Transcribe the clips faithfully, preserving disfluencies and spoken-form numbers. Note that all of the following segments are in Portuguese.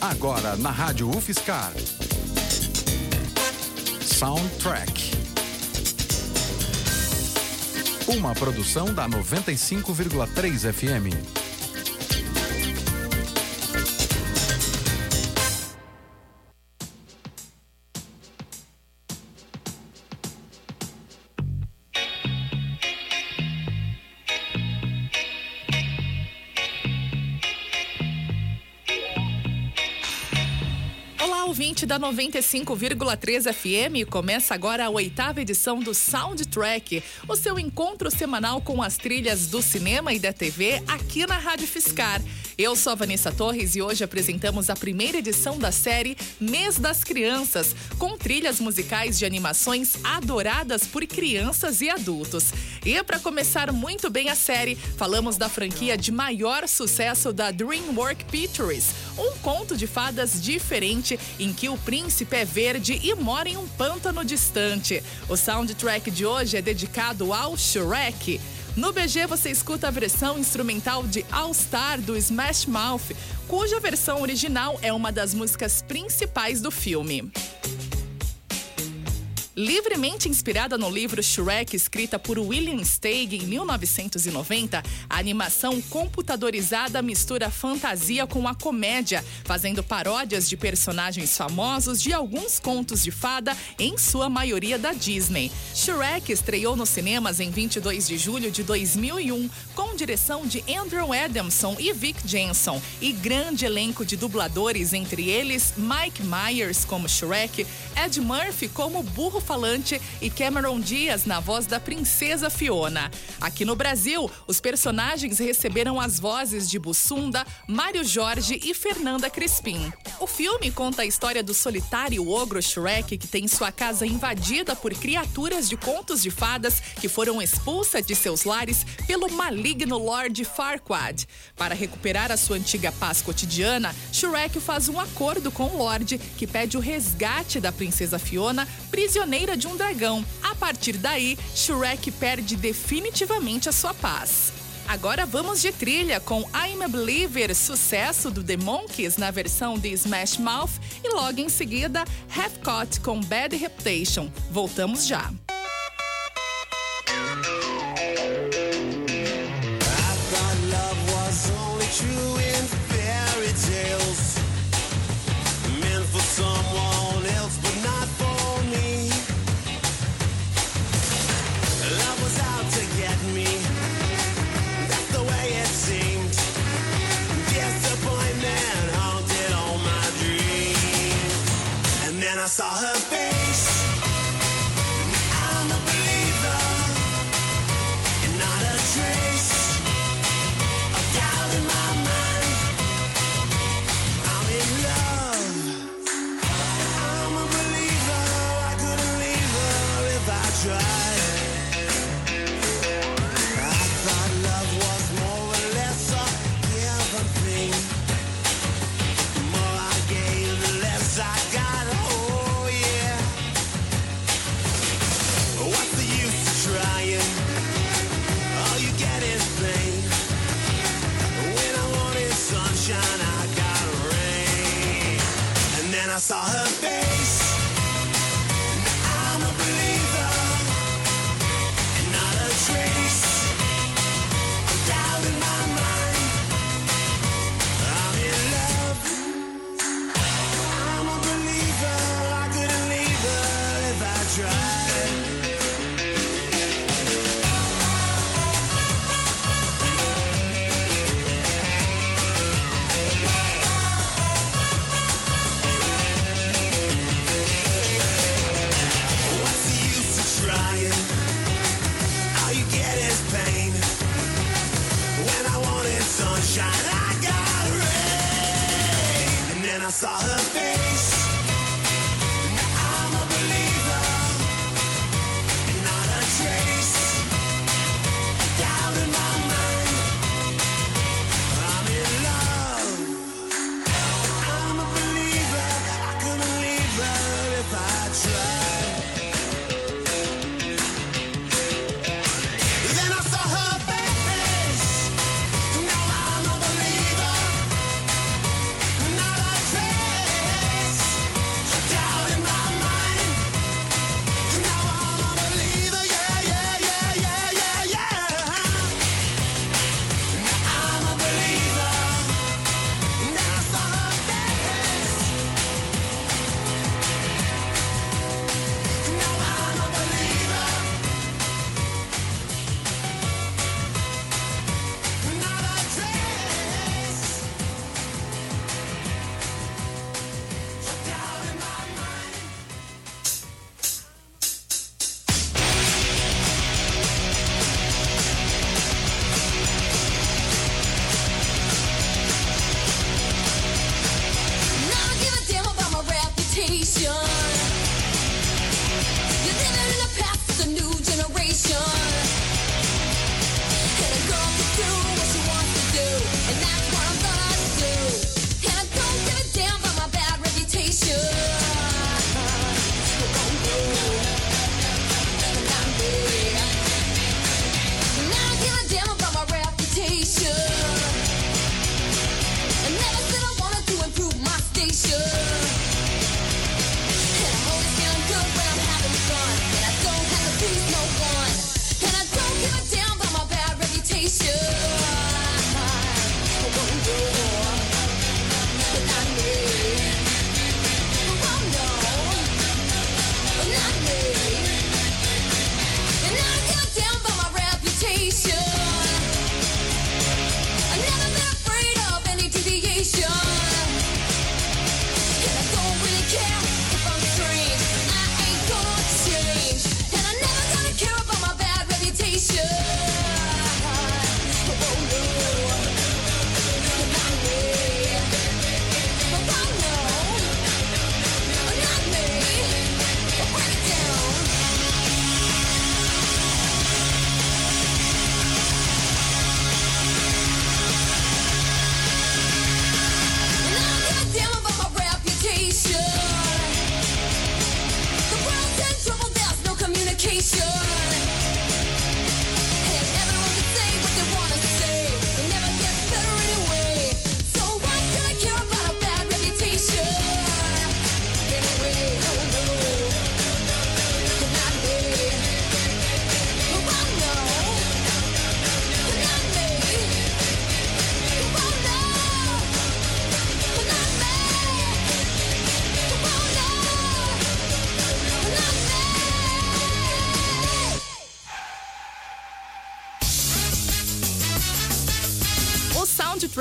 Agora na Rádio UFSCar. Soundtrack. Uma produção da noventa e cinco vírgula três F M. Ouvinte da noventa e cinco vírgula três F M, começa agora a oitava edição do Soundtrack, o seu encontro semanal com as trilhas do cinema e da T V aqui na Rádio UFSCar. Eu sou a Vanessa Torres e hoje apresentamos a primeira edição da série Mês das Crianças, com trilhas musicais de animações adoradas por crianças e adultos. E para começar muito bem a série, falamos da franquia de maior sucesso da DreamWorks Pictures, um conto de fadas diferente em que o príncipe é verde e mora em um pântano distante. O soundtrack de hoje é dedicado ao Shrek. No B G você escuta a versão instrumental de All Star do Smash Mouth, cuja versão original é uma das músicas principais do filme. Livremente inspirada no livro Shrek, escrita por William Steig em mil novecentos e noventa, a animação computadorizada mistura a fantasia com a comédia, fazendo paródias de personagens famosos de alguns contos de fada, em sua maioria da Disney. Shrek estreou nos cinemas em vinte e dois de julho de dois mil e um, com direção de Andrew Adamson e Vic Jenson, e grande elenco de dubladores, entre eles Mike Myers como Shrek, Ed Murphy como Burro Falante e Cameron Diaz na voz da princesa Fiona. Aqui no Brasil, os personagens receberam as vozes de Bussunda, Mário Jorge e Fernanda Crispim. O filme conta a história do solitário ogro Shrek, que tem sua casa invadida por criaturas de contos de fadas que foram expulsas de seus lares pelo maligno Lord Farquaad. Para recuperar a sua antiga paz cotidiana, Shrek faz um acordo com o Lorde, que pede o resgate da princesa Fiona, prisioneira de um dragão. A partir daí, Shrek perde definitivamente a sua paz. Agora vamos de trilha com I'm a Believer, sucesso do The Monkees na versão de Smash Mouth, e logo em seguida Half Caught com Bad Reputation. Voltamos já. I saw her face. I'm a believer, and not a trace of doubt in my mind. I'm in love. I'm a believer. I couldn't leave her if I tried. I thought love was more or less a given thing. The more I gave, the less I got. I saw her face. I'm a believer, and not a trace of doubt in my mind. I'm in love. I'm a believer. I couldn't leave her if I tried. I saw her face. I'm a believer, and not a trace of doubt in my mind. I'm in love. I'm a believer. I couldn't leave her if I tried. Then I saw her face. Now I'm a believer, not a trace.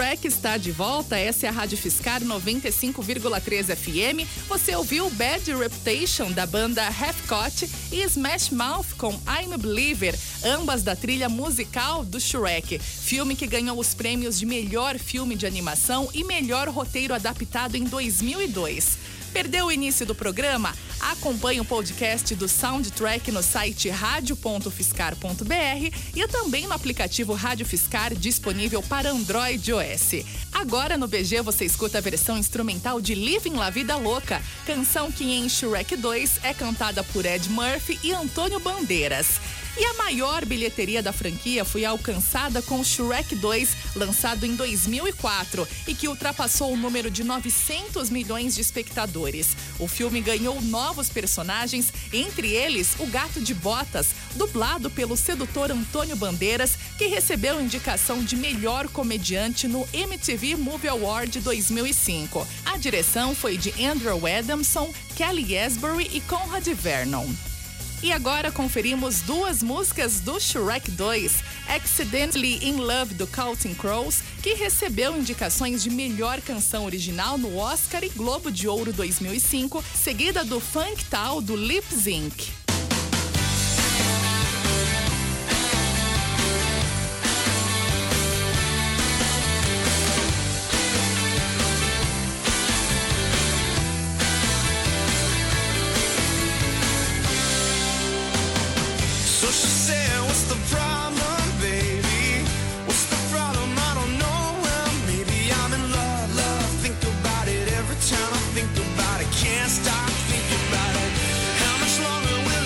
Track está de volta, essa é a Rádio Fiscar noventa e cinco vírgula três F M. Você ouviu Bad Reputation da banda Halfcut e Smash Mouth com I'm a Believer, ambas da trilha musical do Shrek, filme que ganhou os prêmios de melhor filme de animação e melhor roteiro adaptado em dois mil e dois. Perdeu o início do programa? Acompanhe o podcast do Soundtrack no site radio ponto fiscar ponto b r e também no aplicativo Rádio Fiscar, disponível para Android e iOS. Agora no B G você escuta a versão instrumental de Living La Vida Louca, canção que em Shrek dois é cantada por Ed Murphy e Antônio Bandeiras. E a maior bilheteria da franquia foi alcançada com Shrek dois, lançado em dois mil e quatro, e que ultrapassou o número de novecentos milhões de espectadores. O filme ganhou novos personagens, entre eles o Gato de Botas, dublado pelo sedutor Antônio Bandeiras, que recebeu indicação de melhor comediante no M T V Movie Award dois mil e cinco. A direção foi de Andrew Adamson, Kelly Asbury e Conrad Vernon. E agora conferimos duas músicas do Shrek dois, Accidentally in Love do Counting Crows, que recebeu indicações de melhor canção original no Oscar e Globo de Ouro dois mil e cinco, seguida do Funk Tal do Lip Sync. So she said, what's the problem, baby? What's the problem? I don't know. Well, maybe I'm in love, love. Think about it every time I think about it. Can't stop thinking about it. How much longer will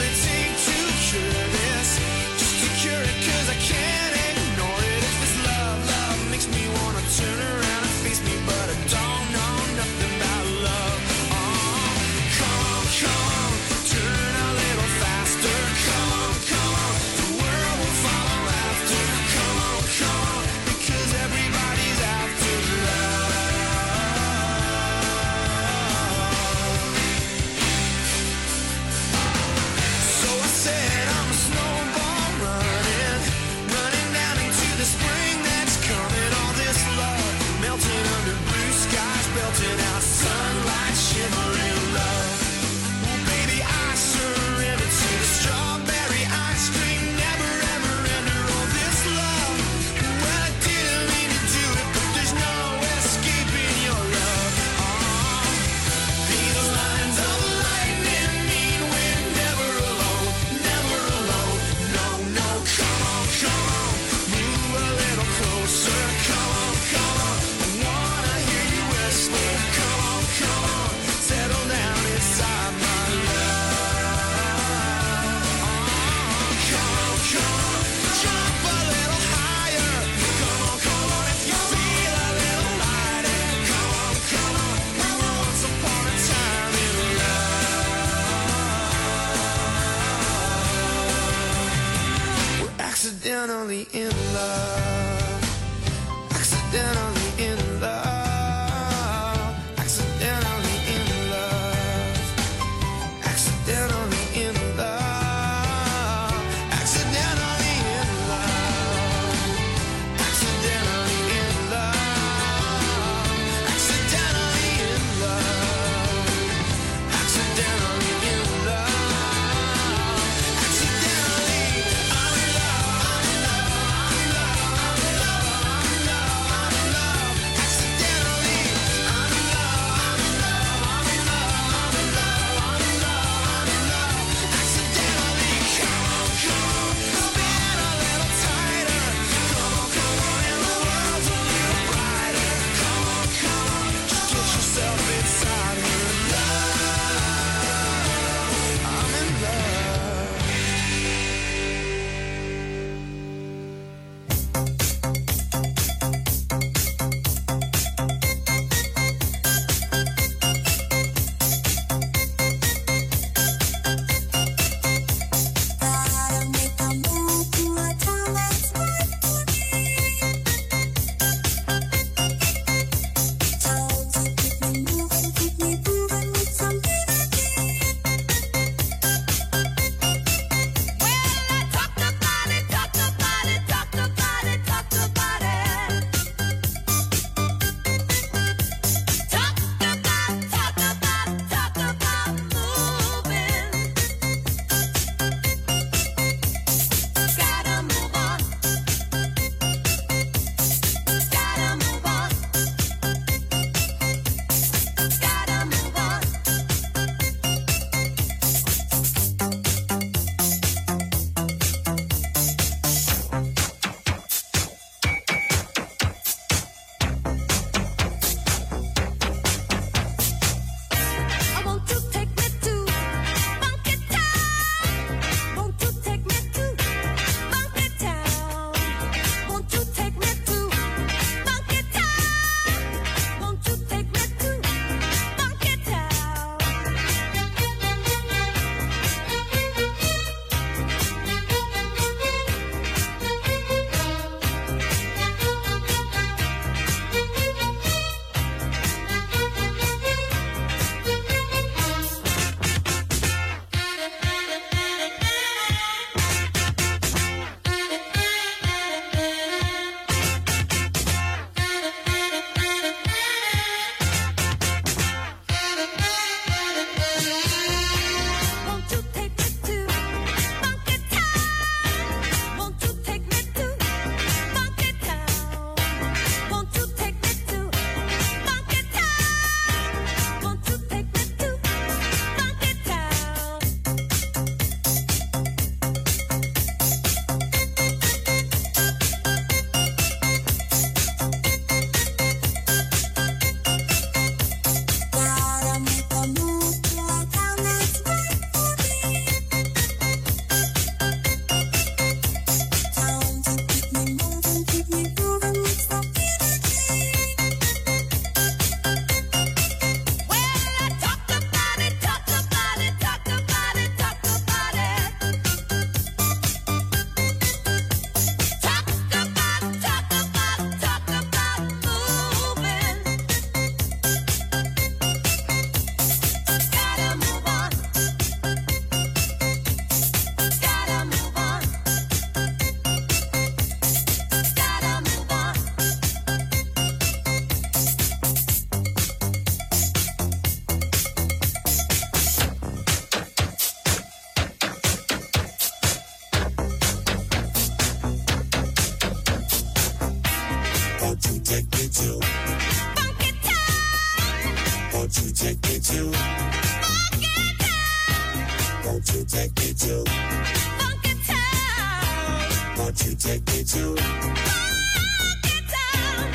Won't you take me to Funky Town? Won't you take me to Funky Town? Won't you take me to Funky Town?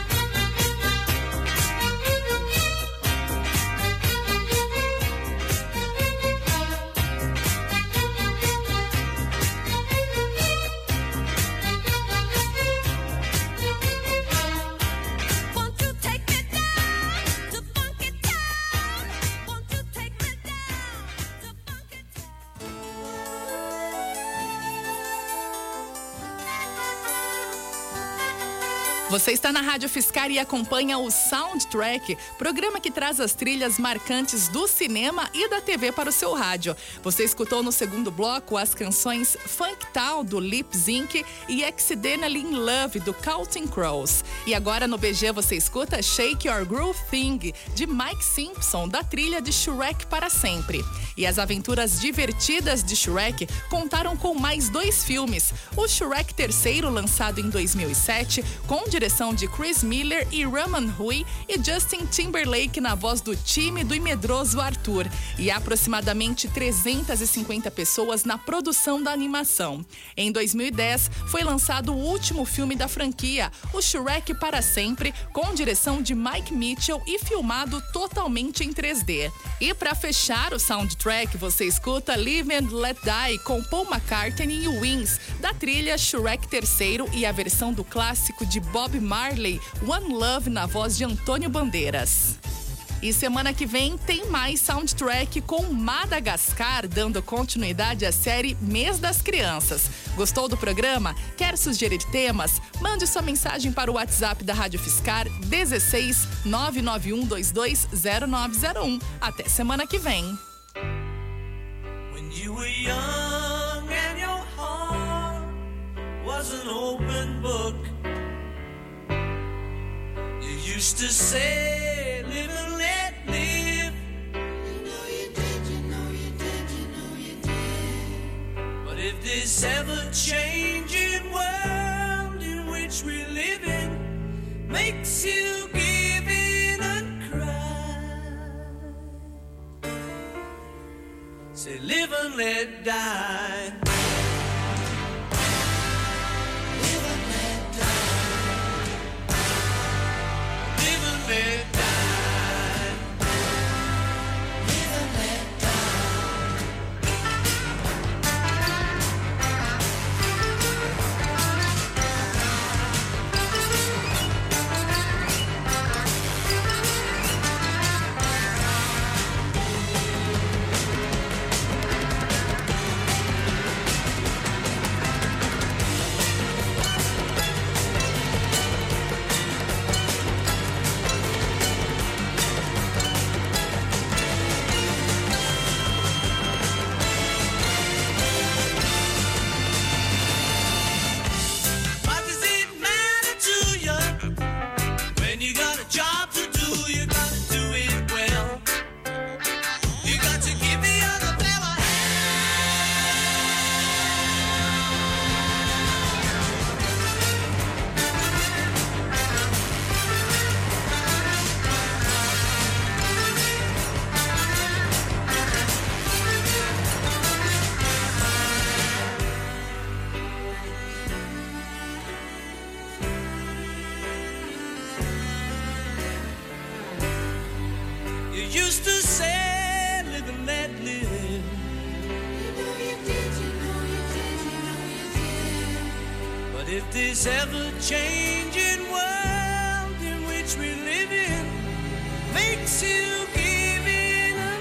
Você está na Rádio Fiscar e acompanha o Soundtrack, programa que traz as trilhas marcantes do cinema e da T V para o seu rádio. Você escutou no segundo bloco as canções Funk Town, do Lip Sync, e Accidentally in Love, do Counting Crows. E agora no B G você escuta Shake Your Groove Thing, de Mike Simpson, da trilha de Shrek para sempre. E as aventuras divertidas de Shrek contaram com mais dois filmes. O Shrek terceiro, lançado em dois mil e sete, com direção de Chris Miller e Raman Hui, e Justin Timberlake na voz do tímido e medroso Arthur, e aproximadamente trezentas e cinquenta pessoas na produção da animação. Em dois mil e dez, foi lançado o último filme da franquia, o Shrek para sempre, com direção de Mike Mitchell e filmado totalmente em três D. E para fechar o soundtrack, você escuta Live and Let Die, com Paul McCartney e Wings, da trilha Shrek terceiro, e a versão do clássico de Bob Marley, One Love, na voz de Antônio Bandeiras. E semana que vem tem mais soundtrack com Madagascar, dando continuidade à série Mês das Crianças. Gostou do programa? Quer sugerir temas? Mande sua mensagem para o WhatsApp da Rádio Fiscar dezesseis nove nove um dois dois zero nove zero um. Até semana que vem. When you were young and your heart was an open book, you used to say, live and let live. You know you did, you know you did, you know you did. But if this ever-changing world in which we live in makes you give in and cry, say, live and let die. Let die. Live and let die. Used to say, live and let live. You know you did, you know you did, you know you did. But if this ever-changing world in which we live in makes you give in and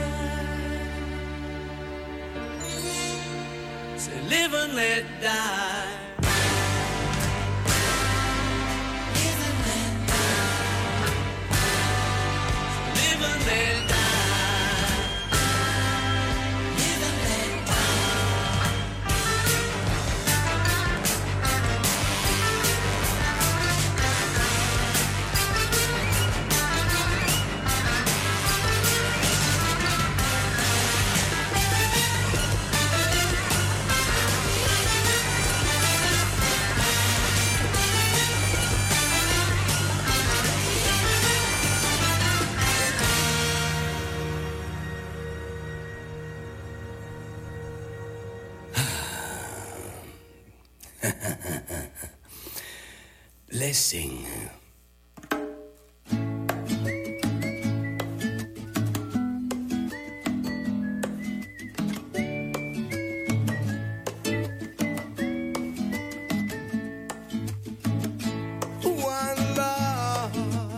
cry, say, live and let die. sing. One love,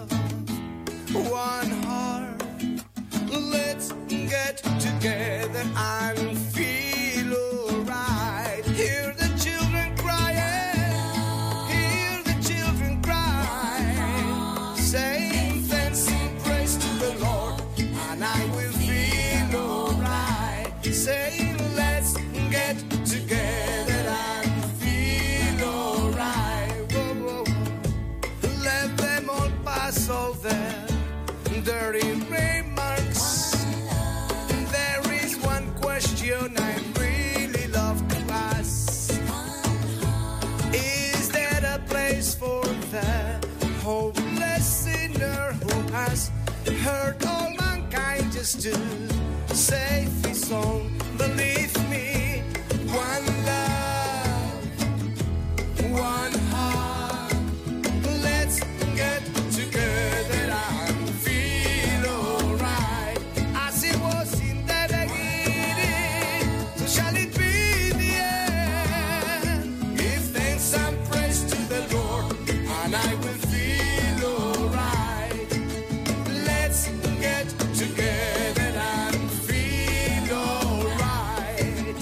one heart. Let's get together and feel alright. Hear the children crying, hear the children cry, saying thanks and praise to the Lord, and I will feel alright. Saying let's get together and feel alright. Whoa, whoa, whoa. Let them all pass over dirty remarks. There is one question I really love to ask. Is there a place for the hopeless sinner who has hurt all mankind just to save his own? Believe me, one love, one heart. Let's get together and feel alright. As it was in the beginning, so shall it be in the end. Give thanks and praise to the Lord, and I will feel alright. Let's get together and feel alright.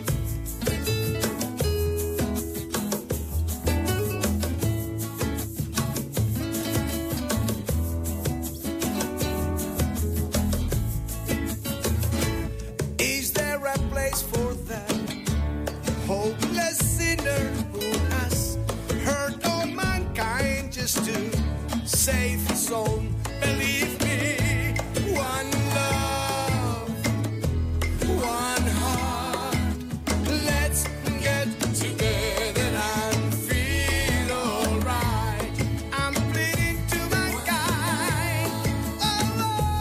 Is there a place for that hopeless sinner who has hurt all mankind just to save his own? Believe me, one love, one heart. Let's get together and feel alright. I'm pleading to mankind, oh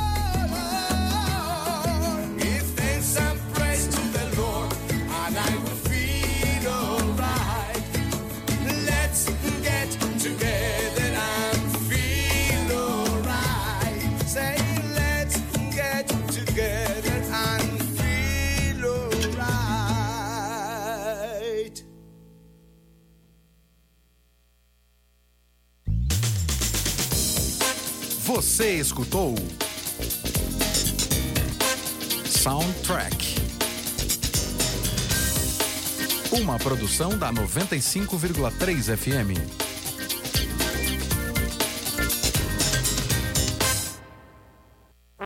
Lord, give thanks and praise to the Lord, and I will feel alright. Let's get together and feel alright. Say let's get together and feel alright. Você escutou Soundtrack, uma produção da noventa e cinco vírgula três F M.